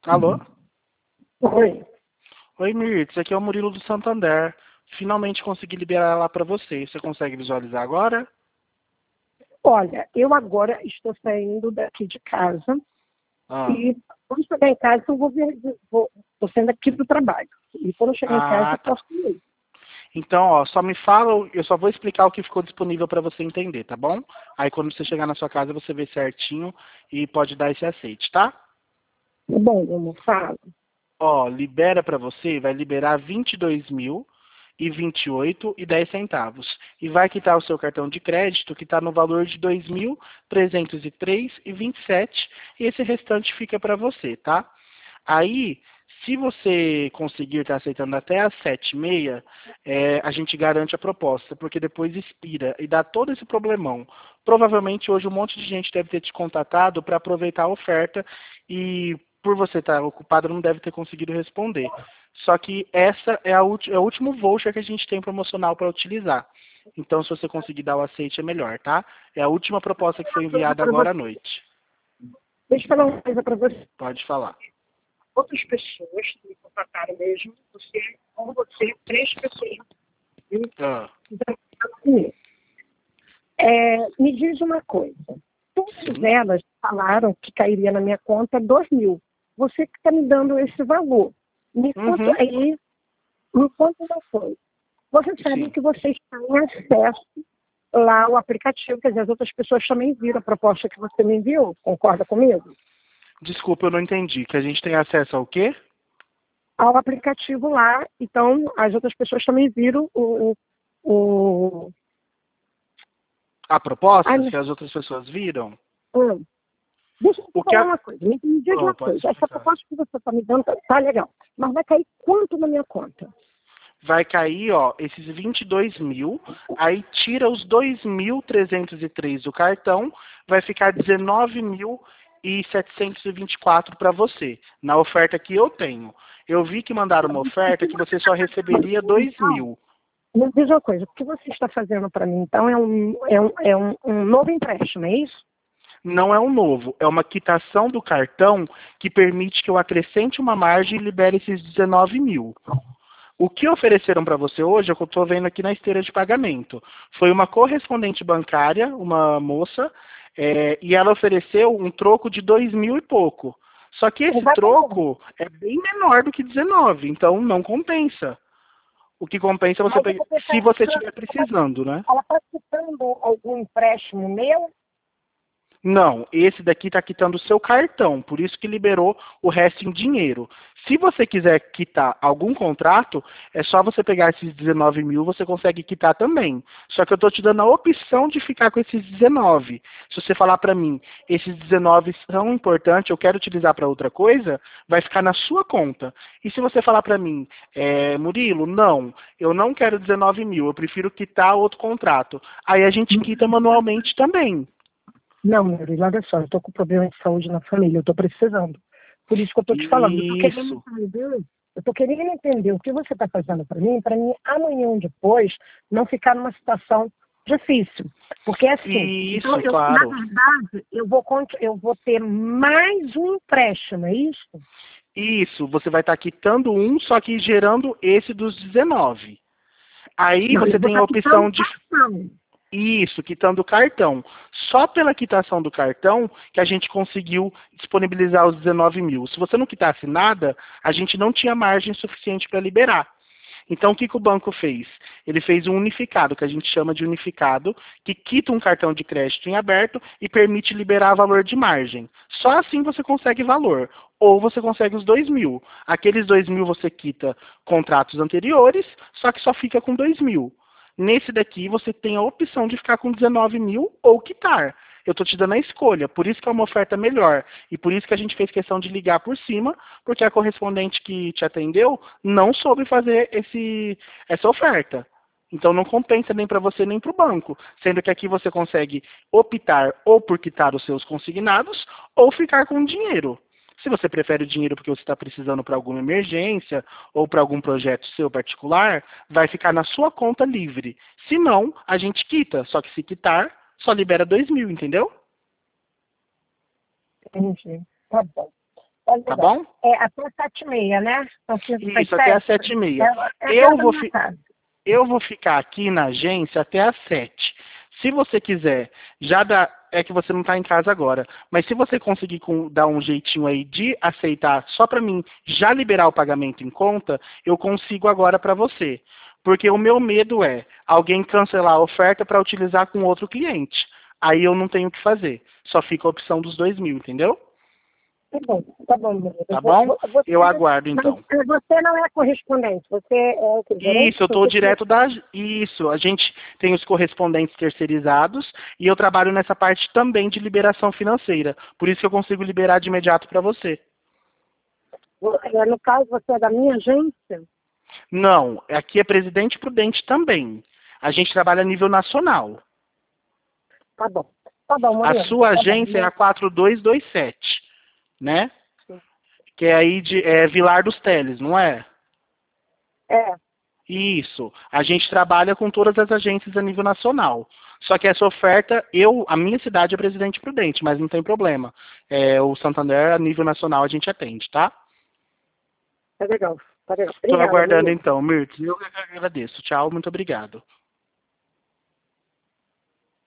Alô? Oi. Oi, Mirtz, aqui é o Murilo do Santander. Finalmente consegui liberar ela para você. Você consegue visualizar agora? Olha, eu agora estou saindo daqui de casa Ah, e quando chegar em casa eu estou saindo aqui do trabalho. E quando eu chegar em casa eu tá. posso ir. Então, ó, só me fala, eu só vou explicar o que ficou disponível para você entender, tá bom? Aí quando você chegar na sua casa você vê certinho e pode dar esse aceite, tá? Bom, eu não falo. Ó, libera para você, vai liberar 22.028,10 e vai quitar o seu cartão de crédito que está no valor de 2.303,27 e esse restante fica para você, tá? Aí, se você conseguir estar aceitando até às 7h30, a gente garante a proposta, porque depois expira e dá todo esse problemão. Provavelmente hoje um monte de gente deve ter te contatado para aproveitar a oferta e por você estar ocupado não deve ter conseguido responder. Só que essa é o último voucher que a gente tem promocional para utilizar. Então, se você conseguir dar o aceite, é melhor, tá? É a última proposta que foi enviada agora à noite. Deixa eu falar uma coisa para você. Pode falar. Outras pessoas que me contataram mesmo, com você, 3 pessoas. Viu? Ah, Me diz uma coisa. Todas sim. elas falaram que cairia na minha conta 2.000. Você que está me dando esse valor. Me conta Uhum, aí, me conta uma coisa. Você sabe sim. que vocês têm acesso lá ao aplicativo, quer dizer, as outras pessoas também viram a proposta que você me enviou. Concorda comigo? Desculpa, eu não entendi. Que a gente tem acesso ao quê? Ao aplicativo lá, então as outras pessoas também viram o A ai, proposta que as outras pessoas viram? hum. Deixa eu te O que falar a... uma coisa, me diz Oh, uma pode coisa, essa explicar. proposta que você está me dando tá legal, mas vai cair quanto na minha conta? Vai cair, ó, esses 22 mil, aí tira os 2.303 do cartão, vai ficar 19.724 para você, na oferta que eu tenho. Eu vi que mandaram uma oferta que você só receberia 2.000. Me diz uma coisa, o que você está fazendo para mim, então, é um novo empréstimo, é isso? Não é um novo, é uma quitação do cartão que permite que eu acrescente uma margem e libere esses 19 mil. O que ofereceram para você hoje, é o que eu estou vendo aqui na esteira de pagamento. Foi uma correspondente bancária, uma moça, e ela ofereceu um troco de 2.000 e pouco. Só que esse Exatamente. troco é bem menor do que 19, então não compensa. O que compensa é você Mas eu pegar, vou pensar, se você estiver precisando, né? ela está citando algum empréstimo meu? Não, esse daqui está quitando o seu cartão, por isso que liberou o resto em dinheiro. Se você quiser quitar algum contrato, é só você pegar esses 19 mil, você consegue quitar também. Só que eu estou te dando a opção de ficar com esses 19. Se você falar para mim, esses 19 são importantes, eu quero utilizar para outra coisa, vai ficar na sua conta. E se você falar para mim, Murilo, não, eu não quero 19 mil, eu prefiro quitar outro contrato. Aí a gente quita manualmente também. Não, Murilo, olha só, eu estou com problema de saúde na família, eu estou precisando. Por isso que eu estou te falando, Isso. eu estou querendo entender o que você está fazendo para mim, amanhã ou depois, não ficar numa situação difícil. Porque assim, então Isso, na claro. verdade, eu vou ter mais um empréstimo, é isso? Isso, você vai estar quitando um, só que gerando esse dos 19. Aí Não, você eu vou tem a estar quitando opção de cartão. isso, quitando o cartão. Só pela quitação do cartão que a gente conseguiu disponibilizar os 19 mil. Se você não quitasse nada, a gente não tinha margem suficiente para liberar. Então, o que, que o banco fez? Ele fez um unificado, que a gente chama de unificado, que quita um cartão de crédito em aberto e permite liberar valor de margem. Só assim você consegue valor. Ou você consegue os 2 mil. Aqueles 2 mil você quita contratos anteriores, só que só fica com 2 mil. Nesse daqui, você tem a opção de ficar com 19 mil ou quitar. Eu estou te dando a escolha, por isso que é uma oferta melhor. E por isso que a gente fez questão de ligar por cima, porque a correspondente que te atendeu não soube fazer essa oferta. Então não compensa nem para você nem para o banco. Sendo que aqui você consegue optar ou por quitar os seus consignados ou ficar com o dinheiro. Se você prefere o dinheiro porque você está precisando para alguma emergência ou para algum projeto seu particular, vai ficar na sua conta livre. Se não, a gente quita. Só que se quitar, só libera 2 mil, entendeu? Entendi. Tá bom. Tá bom? Até 7h30, né? Então, Isso, até às 7h30. Eu vou ficar aqui na agência até às 7. Se você quiser, é que você não está em casa agora, mas se você conseguir dar um jeitinho aí de aceitar só para mim já liberar o pagamento em conta, eu consigo agora para você. Porque o meu medo é alguém cancelar a oferta para utilizar com outro cliente. Aí eu não tenho o que fazer. Só fica a opção dos 2.000, entendeu? Tá bom, Maria. Tá bom? Eu aguardo, então. Mas você não é correspondente, você é o gerente? Isso, eu estou direto da... Isso, a gente tem os correspondentes terceirizados e eu trabalho nessa parte também de liberação financeira. Por isso que eu consigo liberar de imediato para você. No caso, você é da minha agência? Não, aqui é Presidente Prudente também. A gente trabalha a nível nacional. Tá bom. Tá bom, Maria. A sua agência é a 4227, né? Sim. Que é aí de Vilar dos Teles, não é? É. Isso. A gente trabalha com todas as agências a nível nacional. Só que essa oferta, a minha cidade é Presidente Prudente, mas não tem problema. O Santander, a nível nacional, a gente atende, tá? Tá legal. Tá legal. Estou aguardando Maria. então, Mirtz. Eu que agradeço. Tchau, muito obrigado.